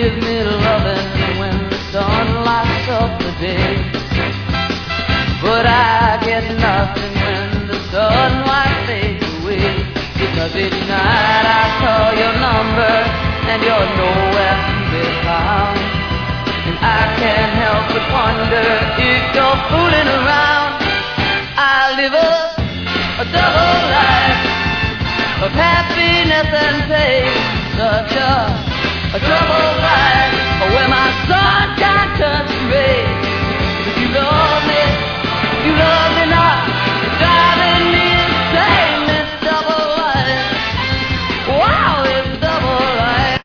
give me loving when the sun lights up the day. But I get nothing when the sunlight fades away. Because each night I call your number and you're nowhere to be found. And I can't help but wonder if you're fooling around. I live a double life of happiness and pain. Such a troubled life.